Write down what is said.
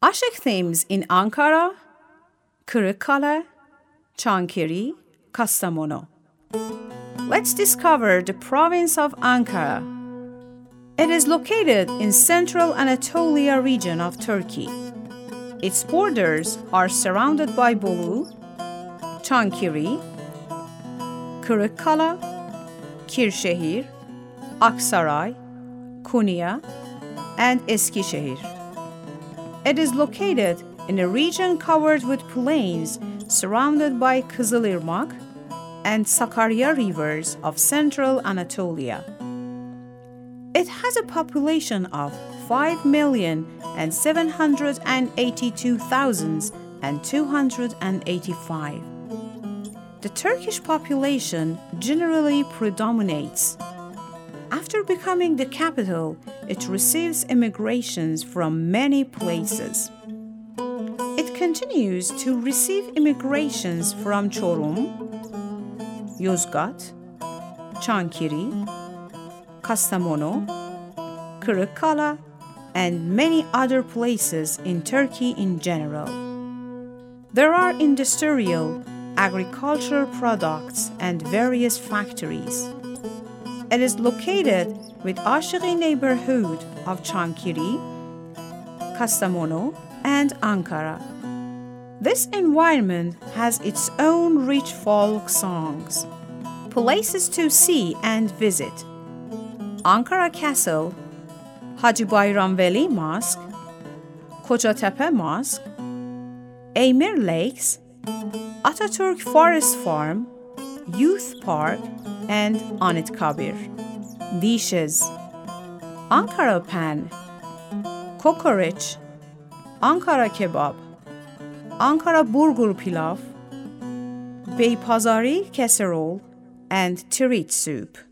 Ashik themes in Ankara, Kırıkkale, Çankırı, Kastamonu. Let's discover the province of Ankara. It is located in Central Anatolia region of Turkey. Its borders are surrounded by Bolu, Çankırı, Kırıkkale, Kırşehir, Aksaray, Konya, and Eskişehir. It is located in a region covered with plains surrounded by Kızılırmak and Sakarya rivers of central Anatolia. It has a population of 5,782,285. The Turkish population generally predominates. After becoming the capital, it receives immigrations from many places. It continues to receive immigrations from Çorum, Yozgat, Çankırı, Kastamonu, Kırıkkale, and many other places in Turkey in general. There are industrial, agricultural products and various factories. It is located with Aşığı neighborhood of Çankırı, Kastamonu, and Ankara. This environment has its own rich folk songs. Places to see and visit: Ankara Castle, Hacı Bayramveli Mosque, Kocatepe Mosque, Emir Lakes, Atatürk Forest Farm, Youth Park, and Anıtkabir. Dishes: Ankara Pan, Kokoreç, Ankara Kebab, Ankara Bulgur Pilav, Beypazarı Casserole, and Tirit Soup.